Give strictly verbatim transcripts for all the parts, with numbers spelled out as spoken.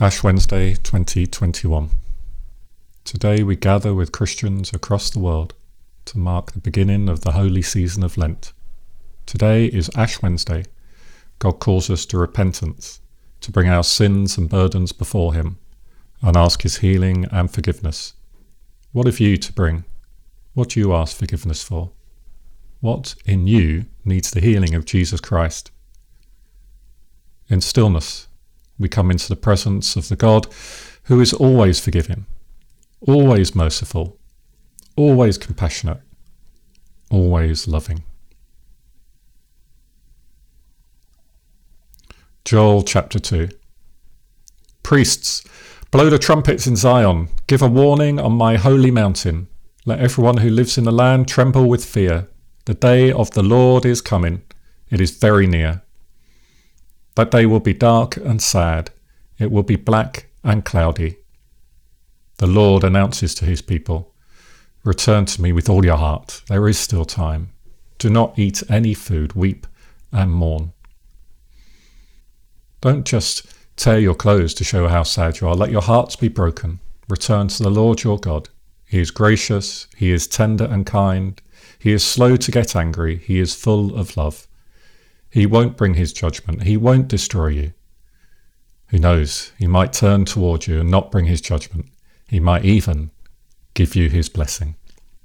Ash Wednesday twenty twenty-one. Today we gather with Christians across the world to mark the beginning of the holy season of Lent. Today is Ash Wednesday. God calls us to repentance, to bring our sins and burdens before him, and ask his healing and forgiveness. What have you to bring? What do you ask forgiveness for? What in you needs the healing of Jesus Christ? In stillness, we come into the presence of the God who is always forgiving, always merciful, always compassionate, always loving. Joel chapter two. Priests, blow the trumpets in Zion, give a warning on my holy mountain. Let everyone who lives in the land tremble with fear. The day of the Lord is coming. It is very near. That day will be dark and sad. It will be black and cloudy. The Lord announces to his people, return to me with all your heart. There is still time. Do not eat any food. Weep and mourn. Don't just tear your clothes to show how sad you are. Let your hearts be broken. Return to the Lord your God. He is gracious. He is tender and kind. He is slow to get angry. He is full of love. He won't bring his judgment. He won't destroy you. Who knows? He might turn toward you and not bring his judgment. He might even give you his blessing.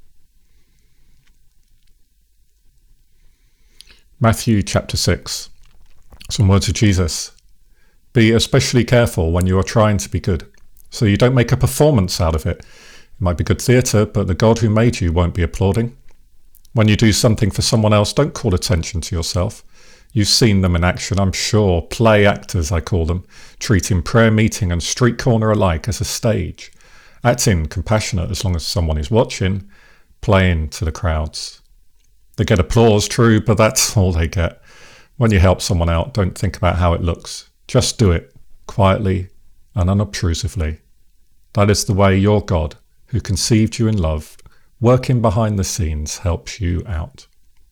Matthew chapter six. Some words of Jesus. Be especially careful when you are trying to be good, so you don't make a performance out of it. It might be good theatre, but the God who made you won't be applauding. When you do something for someone else, don't call attention to yourself. You've seen them in action, I'm sure. Play actors, I call them, treating prayer meeting and street corner alike as a stage. Acting compassionate as long as someone is watching, playing to the crowds. They get applause, true, but that's all they get. When you help someone out, don't think about how it looks. Just do it, quietly and unobtrusively. That is the way your God, who conceived you in love, working behind the scenes, helps you out.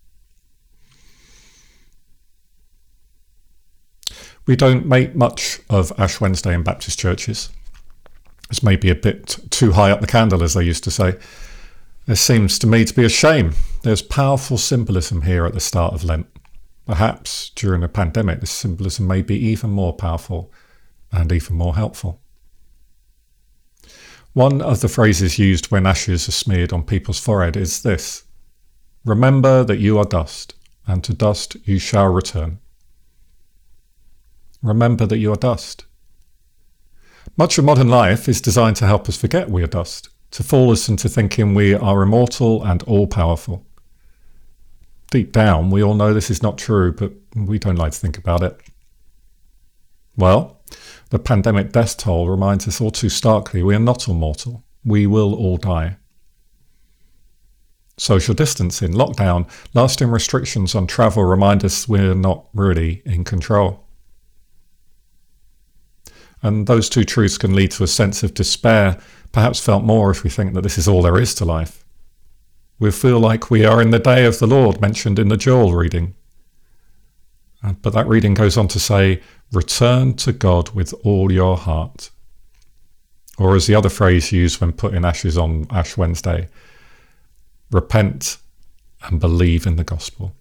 We don't make much of Ash Wednesday in Baptist churches. It's maybe a bit too high up the candle, as they used to say. This seems to me to be a shame. There's powerful symbolism here at the start of Lent. Perhaps during a pandemic, this symbolism may be even more powerful and even more helpful. One of the phrases used when ashes are smeared on people's forehead is this: remember that you are dust, and to dust you shall return. Remember that you are dust. Much of modern life is designed to help us forget we are dust, to fool us into thinking we are immortal and all-powerful. Deep down, we all know this is not true, but we don't like to think about it. Well, the pandemic death toll reminds us all too starkly we are not all mortal. We will all die. Social distancing, lockdown, lasting restrictions on travel remind us we're not really in control. And those two truths can lead to a sense of despair, perhaps felt more if we think that this is all there is to life. We feel like we are in the day of the Lord mentioned in the Joel reading. But that reading goes on to say, return to God with all your heart. Or as the other phrase used when putting ashes on Ash Wednesday, repent and believe in the gospel.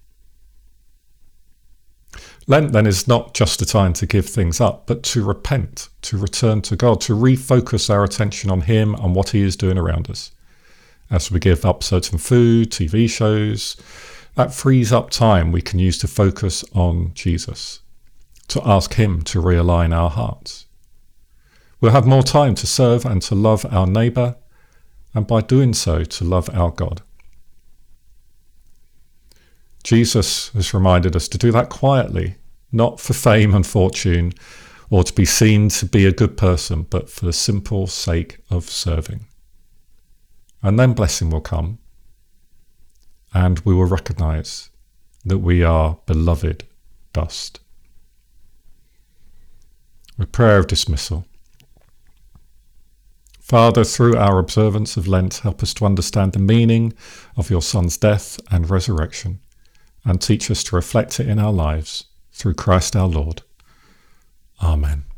Lent then is not just a time to give things up, but to repent, to return to God, to refocus our attention on him and what he is doing around us. As we give up certain food, T V shows, that frees up time we can use to focus on Jesus, to ask him to realign our hearts. We'll have more time to serve and to love our neighbour, and by doing so, to love our God. Jesus has reminded us to do that quietly, not for fame and fortune, or to be seen to be a good person, but for the simple sake of serving. And then blessing will come, and we will recognise that we are beloved dust. A prayer of dismissal. Father, through our observance of Lent, help us to understand the meaning of your Son's death and resurrection, and teach us to reflect it in our lives through Christ our Lord. Amen.